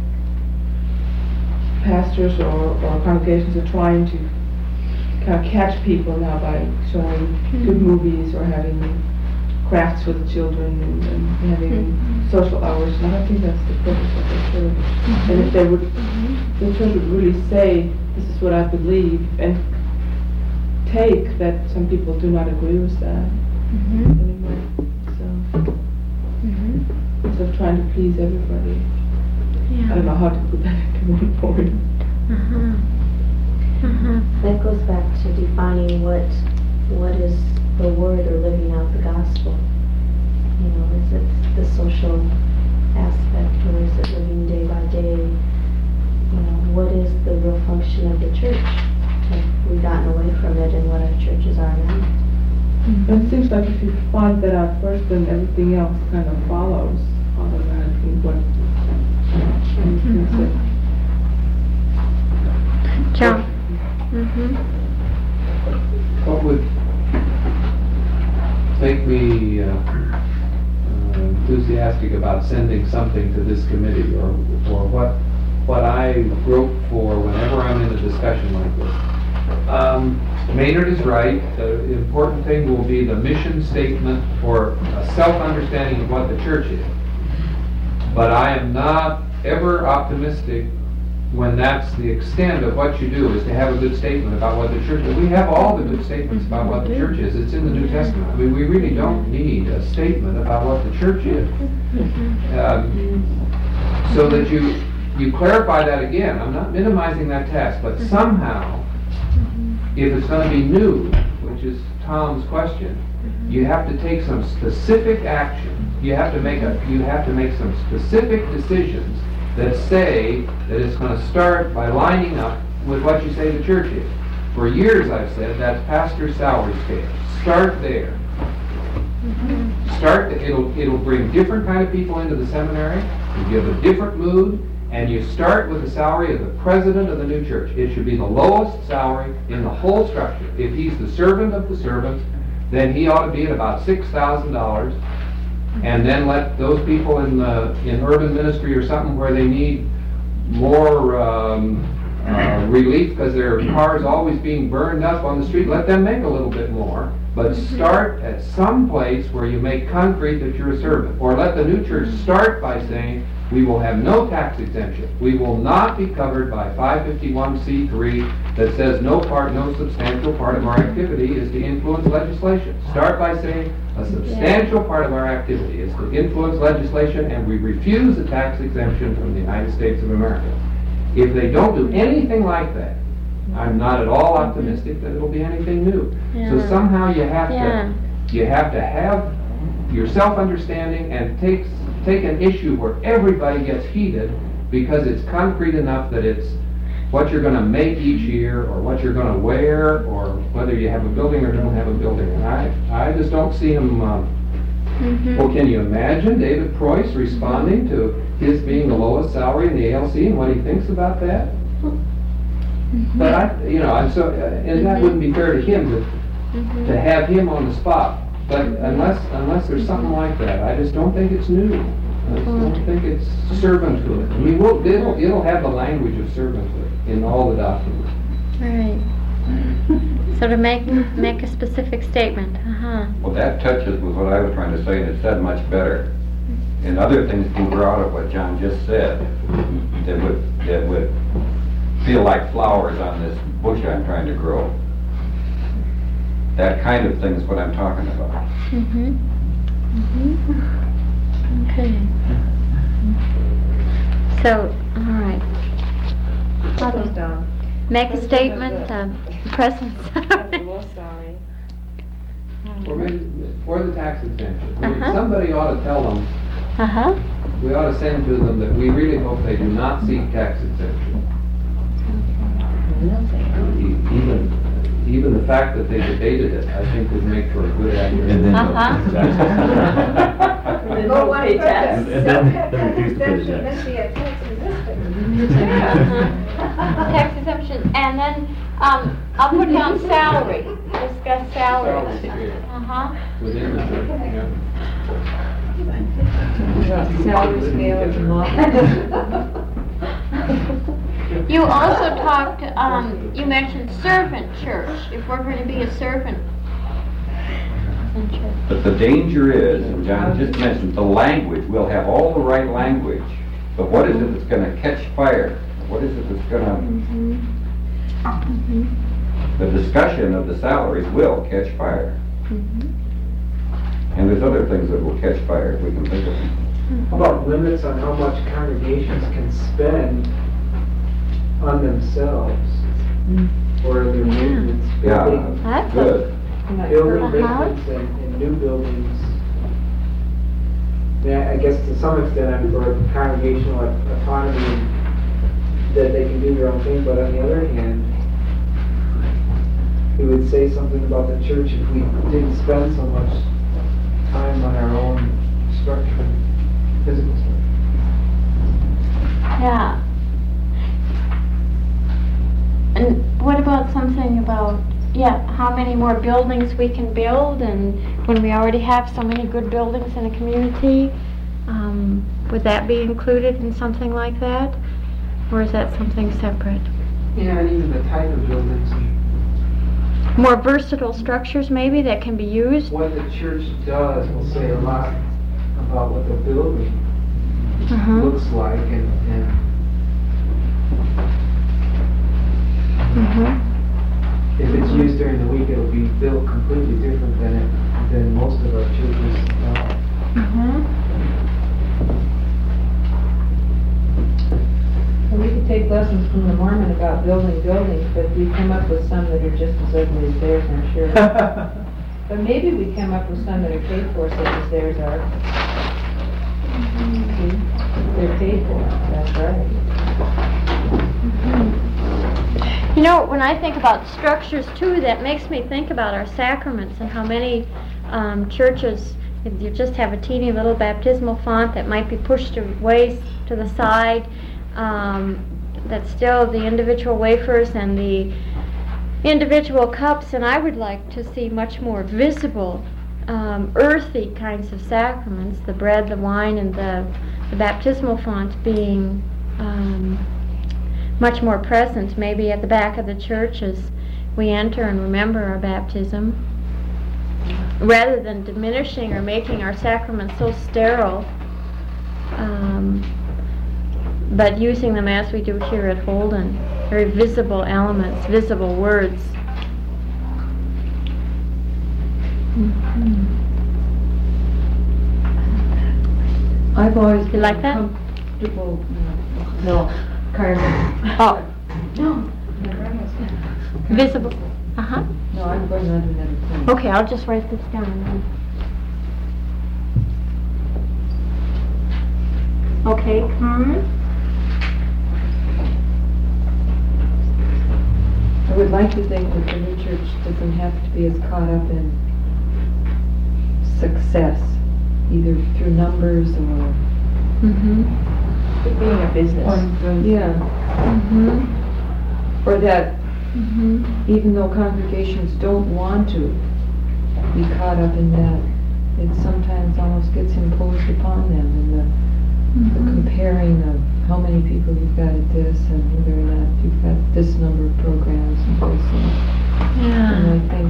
[SPEAKER 13] pastors or congregations are trying to kind of catch people now by showing good movies or having crafts for the children and having social hours. And I don't think that's the purpose of the church. And if they would, the church would really say, this is what I believe, and take that some people do not agree with that anymore. So, instead of trying to please everybody. I don't know how to put that into one point.
[SPEAKER 5] That goes back to defining what is the word or living out the gospel. You know, is it the social aspect or is it living day by day? You know, what is the real function of the church? Have we gotten away from it and what our churches are now?
[SPEAKER 13] It seems like if you find that out first, then everything else kind of follows automatically.
[SPEAKER 1] John.
[SPEAKER 10] What would make me enthusiastic about sending something to this committee, or what I wrote for whenever I'm in a discussion like this? Maynard is right. The important thing will be the mission statement for a self-understanding of what the church is. But I am not ever optimistic when that's the extent of what you do, is to have a good statement about what the church is. We have all the good statements about what the church is. It's in the New Testament. I mean, we really don't need a statement about what the church is. So that you clarify that again. I'm not minimizing that task, but somehow, if it's going to be new, which is Tom's question, you have to take some specific action. You have to make some specific decisions that say that it's going to start by lining up with what you say the church is. For years I've said that's pastor's salary scale. Start there. It'll bring different kind of people into the seminary. You give a different mood, and you start with the salary of the president of the new church. It should be the lowest salary in the whole structure. If he's the servant of the servants, then he ought to be at about $6,000. And then let those people in urban ministry or something where they need more relief because their car is always being burned up on the street, let them make a little bit more. But start at some place where you make concrete that you're a servant. Or let the new church start by saying, we will have no tax exemption. We will not be covered by 551c3 that says no substantial part of our activity is to influence legislation. Start by saying a substantial part of our activity is to influence legislation, and we refuse a tax exemption from the United States of America. If they don't do anything like that, I'm not at all optimistic that it'll be anything new. So
[SPEAKER 1] Yeah.
[SPEAKER 10] somehow you have
[SPEAKER 1] Yeah.
[SPEAKER 10] to have your self-understanding and take an issue where everybody gets heated because it's concrete enough that it's what you're gonna make each year, or what you're gonna wear, or whether you have a building or don't have a building. And I just don't see him, well, can you imagine David Preuss responding to his being the lowest salary in the ALC and what he thinks about that? But I'm so, and that wouldn't be fair to him to have him on the spot. But unless there's something like that, I just don't think it's new. I just don't think it's servanthood. I mean, it'll have the language of servanthood in all the documents.
[SPEAKER 1] Right. So to make a specific statement,
[SPEAKER 3] Well, that touches with what I was trying to say, and it's said much better. And other things can grow out of what John just said that would feel like flowers on this bush I'm trying to grow. That kind of thing is what I'm talking about.
[SPEAKER 1] Okay. So, all right. Make a statement, presence.
[SPEAKER 10] Or the tax exemption. I mean, somebody ought to tell them, we ought to send to them that we really hope they do not seek tax exemption. Even the fact that they debated it, I think would make for a good accurate.
[SPEAKER 7] Go one further.
[SPEAKER 14] And then refuse to pay the
[SPEAKER 1] Tax exemption, and then, I'll put down salary, discuss salary.
[SPEAKER 10] Within the church,
[SPEAKER 2] Salary scale and law.
[SPEAKER 1] You also talked, you mentioned servant church, if we're going to be a servant.
[SPEAKER 3] But the danger is, and John just mentioned, the language. We'll have all the right language, but what is it that's going to catch fire? What is it that's going to... The discussion of the salaries will catch fire. And there's other things that will catch fire if we can think of them.
[SPEAKER 11] How about limits on how much congregations can spend on themselves or their maintenance? Building,
[SPEAKER 3] Good.
[SPEAKER 11] building maintenance and new buildings. Yeah, I guess to some extent I'm for congregational autonomy, that they can do their own thing, but on the other hand, it would say something about the church if we didn't spend so much time on our own structure, physical structure.
[SPEAKER 1] Yeah. And what about something about, how many more buildings we can build, and when we already have so many good buildings in a community, would that be included in something like that? Or is that something separate?
[SPEAKER 11] Yeah, and even the type of buildings.
[SPEAKER 1] More versatile structures maybe that can be used?
[SPEAKER 11] What the church does will say a lot about what the building looks like and if it's used during the week, it'll be built completely different than most of our churches.
[SPEAKER 2] Well, we could take lessons from the Mormon about building buildings, but we come up with some that are just as ugly as theirs, I'm sure. But maybe we come up with some that are paid for such as theirs are. They're paid for, that's right.
[SPEAKER 1] You know, when I think about structures too, that makes me think about our sacraments and how many churches, you just have a teeny little baptismal font that might be pushed away to the side, that's still the individual wafers and the individual cups, and I would like to see much more visible, earthy kinds of sacraments, the bread, the wine, and the baptismal font being much more present, maybe at the back of the church as we enter and remember our baptism, rather than diminishing or making our sacraments so sterile, but using them as we do here at Holden, very visible elements, visible words.
[SPEAKER 2] I've always
[SPEAKER 1] You like that?
[SPEAKER 2] comfortable. No.
[SPEAKER 5] Carmen.
[SPEAKER 1] Oh,
[SPEAKER 9] No.
[SPEAKER 1] visible, uh-huh.
[SPEAKER 5] No, I'm going on to another thing.
[SPEAKER 1] Okay, I'll just write this down then. Okay, Karen?
[SPEAKER 13] I would like to think that the new church doesn't have to be as caught up in success, either through numbers or...
[SPEAKER 9] It being a business.
[SPEAKER 13] Yeah. Or that even though congregations don't want to be caught up in that, it sometimes almost gets imposed upon them in the comparing of how many people you've got at this and whether or not you've got this number of programs and this.
[SPEAKER 1] Yeah.
[SPEAKER 13] And I think,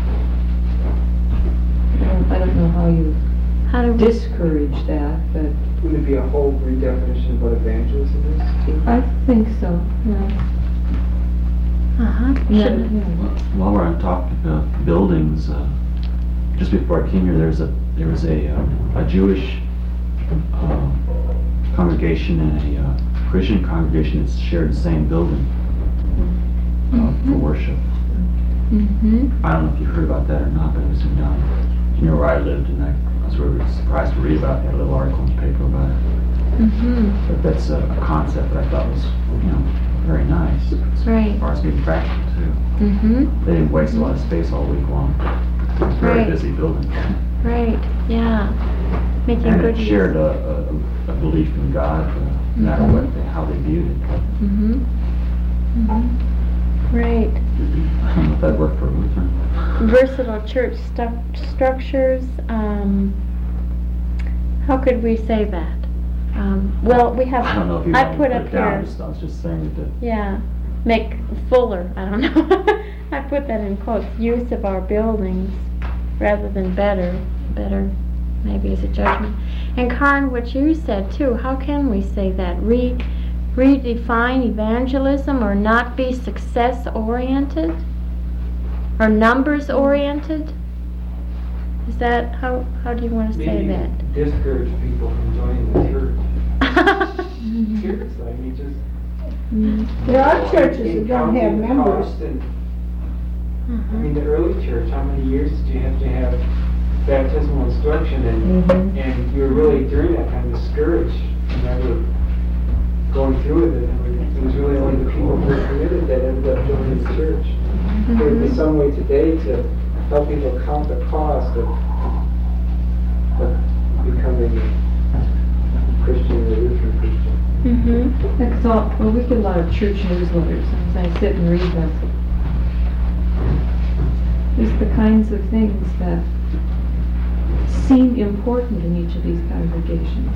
[SPEAKER 13] I don't know how you discourage that, but
[SPEAKER 11] Would it be a whole redefinition of what evangelism is?
[SPEAKER 13] I think so, yeah.
[SPEAKER 1] Uh-huh.
[SPEAKER 13] Yeah.
[SPEAKER 14] While we're on topic of buildings, just before I came here, there was a Jewish congregation and a Christian congregation that shared the same building for worship. I don't know if you heard about that or not, but it was down near where I lived, and I was really surprised to read about it. I had a little article in the paper about it. But that's a concept that I thought was, very nice.
[SPEAKER 1] Right.
[SPEAKER 14] As far as being practical too. They didn't waste a lot of space all week long. It was a very busy building.
[SPEAKER 1] Right, yeah. Making
[SPEAKER 14] And
[SPEAKER 1] good
[SPEAKER 14] it
[SPEAKER 1] use.
[SPEAKER 14] shared a belief in God, no matter how they viewed it.
[SPEAKER 1] Right.
[SPEAKER 14] I don't know if that worked for Lutheran.
[SPEAKER 1] Versatile church structures, how could we say that? Well, we have,
[SPEAKER 14] I don't know if you
[SPEAKER 1] I
[SPEAKER 14] want
[SPEAKER 1] put
[SPEAKER 14] to
[SPEAKER 1] up
[SPEAKER 14] put it down,
[SPEAKER 1] here,
[SPEAKER 14] I was just saying that.
[SPEAKER 1] yeah, make fuller, I don't know. I put that in quotes, use of our buildings rather than better maybe is a judgment. And Karen, what you said too, how can we say that? Redefine evangelism or not be success oriented? Or numbers oriented? Is that, how do you want to say
[SPEAKER 11] Maybe
[SPEAKER 1] that?
[SPEAKER 11] discourage people from joining the church. Seriously, I mean, just...
[SPEAKER 7] There are churches that don't have
[SPEAKER 11] counting the
[SPEAKER 7] members.
[SPEAKER 11] cost and- I mean, the early church, how many years did you have to have baptismal instruction and you were really during that time discouraged and never going through with it. It was really only the people who were committed that ended up joining the church. There would be some way today to help people count the cost of becoming a Christian or Lutheran Christian.
[SPEAKER 13] That's all, well, we get a lot of church newsletters, and I sit and read them. There's the kinds of things that seem important in each of these congregations.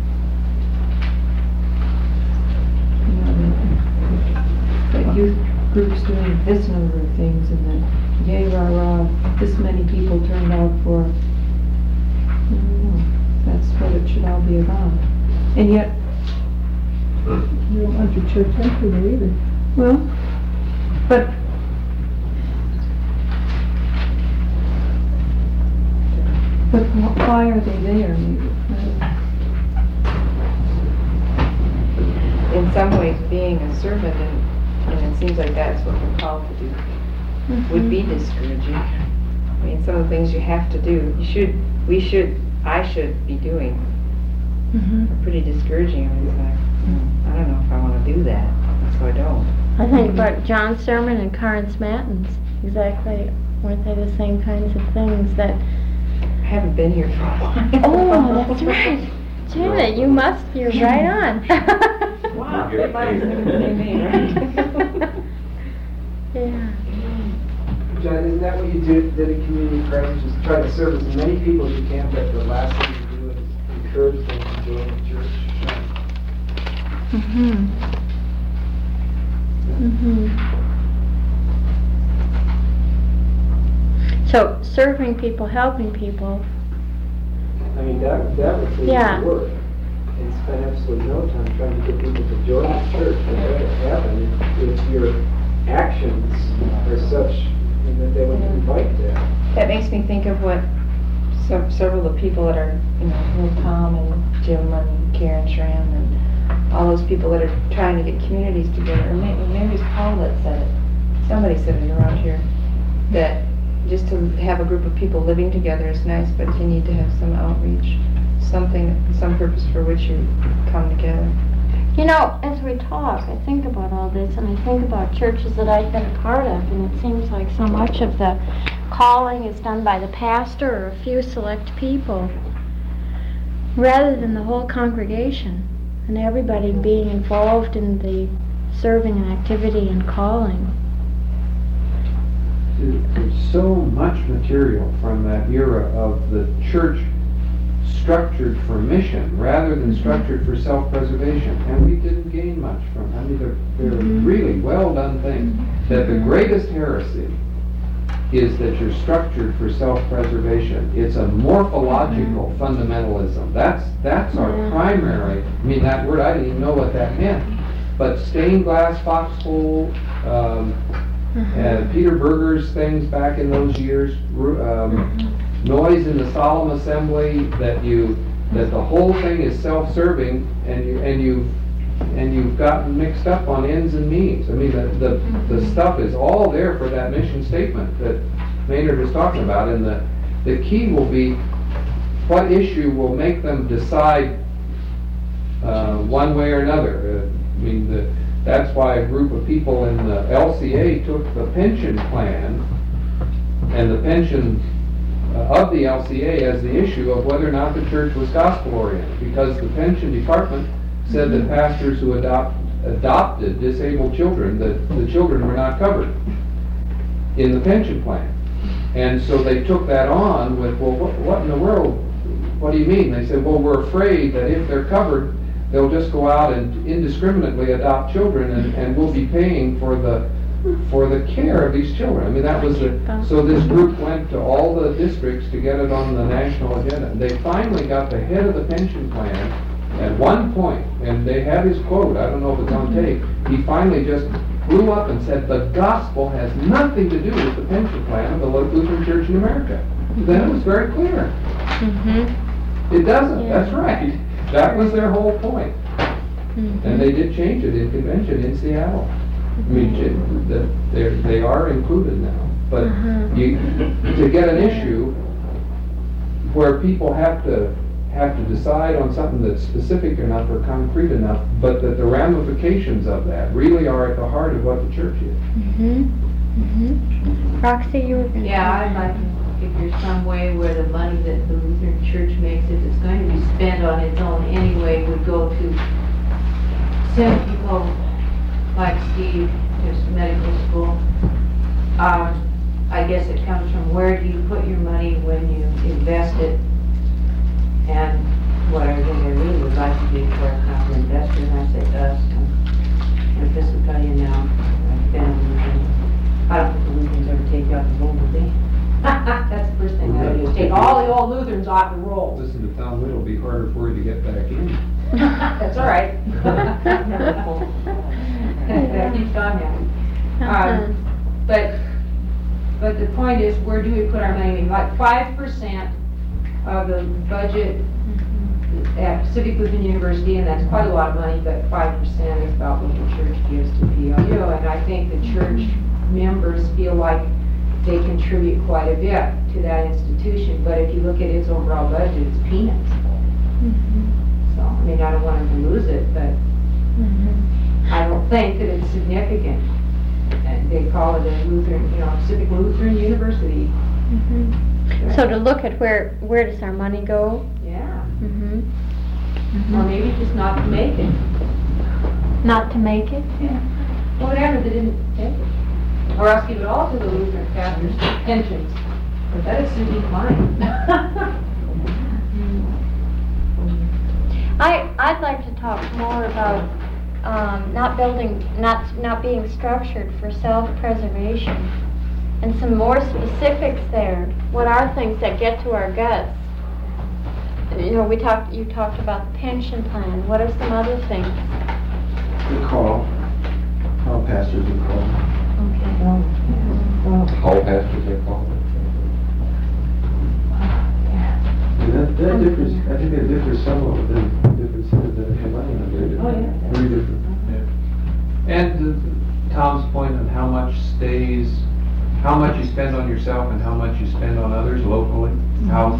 [SPEAKER 13] That youth groups doing this number of things, and then yay, rah, rah, this many people turned out for, I don't know, that's what it should all be about. And yet,
[SPEAKER 7] You don't want your church empty there either.
[SPEAKER 13] well, but why are they there?
[SPEAKER 9] In some ways, being a servant, and it seems like that's what we're called to do, would be discouraging. I mean, some of the things you have to do, I should be doing are pretty discouraging. I mean, it's like, I don't know if I want to do that, so I don't.
[SPEAKER 1] I think about John's sermon and Karen's matins, exactly, weren't they the same kinds of things that...
[SPEAKER 9] I haven't been here for a while.
[SPEAKER 1] Oh, that's right. Janet, you must, you're right on.
[SPEAKER 9] Wow, it might have been the same name, right?
[SPEAKER 1] Yeah.
[SPEAKER 11] John, isn't that what you did at Community Christ? Just try to serve as many people as you can, but the last thing you do is encourage them to join the church.
[SPEAKER 1] So serving people, helping people.
[SPEAKER 11] I mean, that would be
[SPEAKER 1] Yeah.
[SPEAKER 11] work. And spend absolutely no time trying to get people to join the church. But that would happen if your actions are such that they would invite that.
[SPEAKER 9] That makes me think of what several of the people that are, Tom and Jim and Karen Schramm and all those people that are trying to get communities together. Or maybe it's Paul that said it. Somebody said it around here, that just to have a group of people living together is nice, but you need to have some outreach, something, some purpose for which you come together.
[SPEAKER 1] You know, as we talk, I think about all this, and I think about churches that I've been a part of, and it seems like so much of the calling is done by the pastor or a few select people, rather than the whole congregation, and everybody being involved in the serving and activity and calling.
[SPEAKER 10] There's so much material from that era of the church structured for mission rather than structured for self-preservation, and we didn't gain much from it. I mean, they're really well done things. That the greatest heresy is that you're structured for self-preservation. It's a morphological fundamentalism. That's our primary. I mean, that word, I didn't even know what that meant. But stained glass foxhole, Peter Berger's things back in those years, noise in the solemn assembly, that the whole thing is self-serving, and you've gotten mixed up on ends and means. I mean, the stuff is all there for that mission statement that Maynard was talking about, and the key will be what issue will make them decide one way or another. I mean, that's why a group of people in the LCA took the pension plan and the pension of the LCA as the issue of whether or not the church was gospel-oriented, because the pension department said that pastors who adopted disabled children, that the children were not covered in the pension plan. And so they took that on with, well, what in the world, what do you mean? They said, well, we're afraid that if they're covered, they'll just go out and indiscriminately adopt children, and we'll be paying for the care of these children. I mean, that was so this group went to all the districts to get it on the national agenda. And they finally got the head of the pension plan at one point, and they had his quote, I don't know if it's on tape, he finally just blew up and said, the gospel has nothing to do with the pension plan of the Lutheran Church in America. Then it was very clear. It doesn't, that's right. That was their whole point. And they did change it in convention in Seattle. I mean, they are included now. But to get an issue where people have to decide on something that's specific enough or concrete enough, but that the ramifications of that really are at the heart of what the church is.
[SPEAKER 1] Roxy, you were going to...
[SPEAKER 2] Yeah, I'd like to figure some way where the money that the Lutheran Church makes, if it's going to be spent on its own anyway, would go to send people like Steve, his medical school. I guess it comes from where do you put your money when you invest it, and what I think I really would like to be for a common investor, and I say us, and Episcopalian now, I've been a Lutheran. I don't think the Lutherans ever take you off the roll, do they? That's the first thing I do, is take all the old Lutherans off the roll.
[SPEAKER 10] Listen to Tom Whittle, it'll be harder for you to get back in.
[SPEAKER 2] That's all right. That keeps on now. But the point is, where do we put our money? Like 5% of the budget at Pacific Lutheran University, and that's quite a lot of money, but 5% is about what the church gives to PLU. And I think the church members feel like they contribute quite a bit to that institution. But if you look at its overall budget, it's peanuts. So, I mean, I don't want them to lose it, but I don't think that it's significant. And they call it a Lutheran, Pacific Lutheran University.
[SPEAKER 1] So to look at where does our money go?
[SPEAKER 2] Yeah. Or maybe just not to make it.
[SPEAKER 1] Not to make it?
[SPEAKER 2] Yeah. Whatever, they didn't take it. Or else give it all to the Lutheran pastors' pensions. But that is simply fine.
[SPEAKER 1] I'd like to talk more about not being structured for self-preservation, and some more specifics there. What are things that get to our guts? You talked about the pension plan. What are some other things?
[SPEAKER 8] The call. All pastors are called.
[SPEAKER 1] Okay.
[SPEAKER 3] All pastors are called.
[SPEAKER 8] That differs, I think that differs somewhat within different synods that are combining.
[SPEAKER 2] Oh, yeah.
[SPEAKER 10] Tom's point on how much stays, how much you spend on yourself and how much you spend on others locally, how,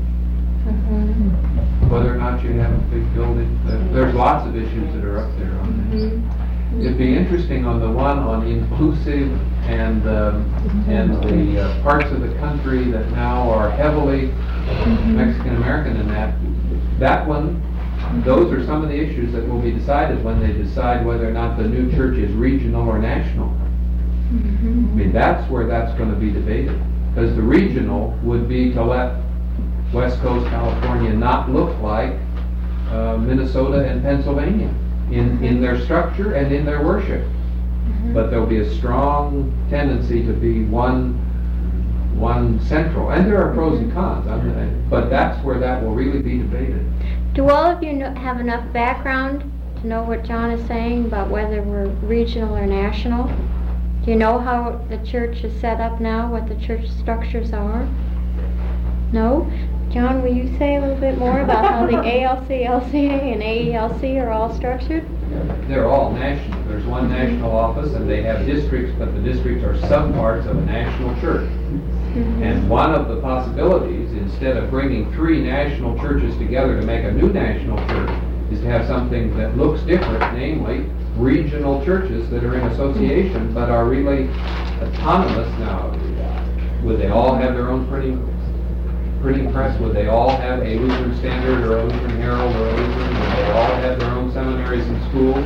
[SPEAKER 10] whether or not you have a big building, there's lots of issues that are up there on this. It'd be interesting on the one on inclusive and the parts of the country that now are heavily Mexican American in that one, those are some of the issues that will be decided when they decide whether or not the new church is regional or national. I mean, that's where that's going to be debated. Because the regional would be to let West Coast California not look like Minnesota and Pennsylvania in their structure and in their worship. But there'll be a strong tendency to be one central. And there are pros and cons, but that's where that will really be debated.
[SPEAKER 1] Do all of you have enough background to know what John is saying about whether we're regional or national? Do you know how the church is set up now, what the church structures are? No? John, will you say a little bip more about how the ALC, LCA, and AELC are all structured?
[SPEAKER 10] They're all national. There's one national office and they have districts, but the districts are subparts of a national church. And one of the possibilities, instead of bringing 3 national churches together to make a new national church, is to have something that looks different, namely regional churches that are in association but are really autonomous now. Would they all have their own printing press? Would they all have a Lutheran Standard or a Lutheran Herald or a Lutheran? Would they all have their own seminaries and schools?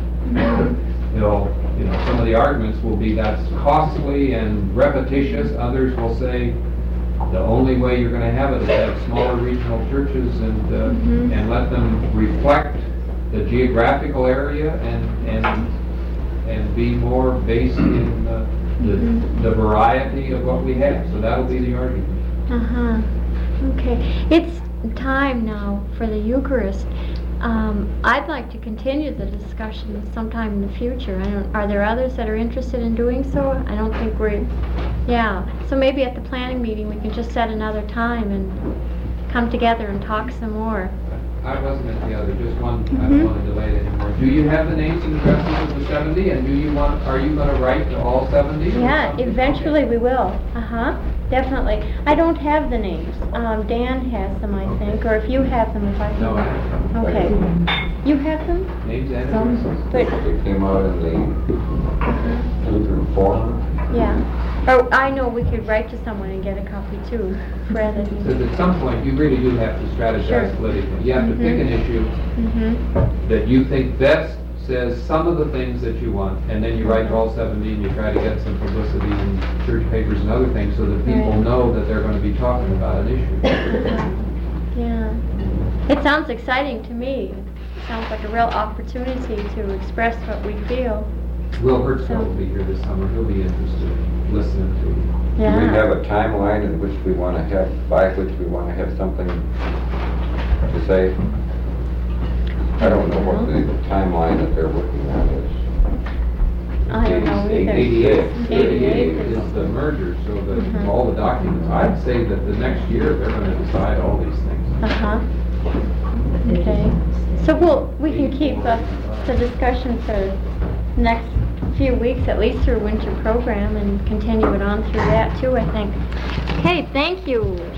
[SPEAKER 10] Some of the arguments will be that's costly and repetitious. Others will say the only way you're going to have it is to have smaller regional churches and let them reflect the geographical area and be more based in the variety of what we have. So that'll be the argument.
[SPEAKER 1] Okay. It's time now for the Eucharist. I'd like to continue the discussion sometime in the future. Are there others that are interested in doing so? I don't think so maybe at the planning meeting we can just set another time and come together and talk some more.
[SPEAKER 10] I wasn't at the other, just one, I don't want to delay it anymore. Do you have the names and addresses of the 70, and are you going to write to all 70?
[SPEAKER 1] Yeah, eventually we will. Definitely. I don't have the names. Dan has them, I think, or if you have them, if I can.
[SPEAKER 10] No, I have them.
[SPEAKER 1] Okay. You have them?
[SPEAKER 10] Names and addresses.
[SPEAKER 1] But
[SPEAKER 3] They came out in the Lutheran Forum.
[SPEAKER 1] yeah. Or I know we could write to someone and get a copy too, rather than.
[SPEAKER 10] Because at some point, you really do have to strategize politically. You have to pick an issue that you think best says some of the things that you want, and then you write to all 70 and you try to get some publicity in church papers and other things so that people know that they're going to be talking about an issue.
[SPEAKER 1] Yeah. It sounds exciting to me. It sounds like a real opportunity to express what we feel.
[SPEAKER 10] Will Hertzfeld will be here this summer. He'll be interested in listening to you.
[SPEAKER 1] Yeah.
[SPEAKER 3] Do we have a timeline in which we want to have, by which we want to have something to say? I don't know what the timeline that they're working on is.
[SPEAKER 1] I don't know either.
[SPEAKER 10] 88 is the merger, so that all the documents, I'd say that the next year they're going to decide all these things.
[SPEAKER 1] Okay. So we can keep the discussion for next few weeks, at least through winter program, and continue it on through that too, I think. Okay, thank you.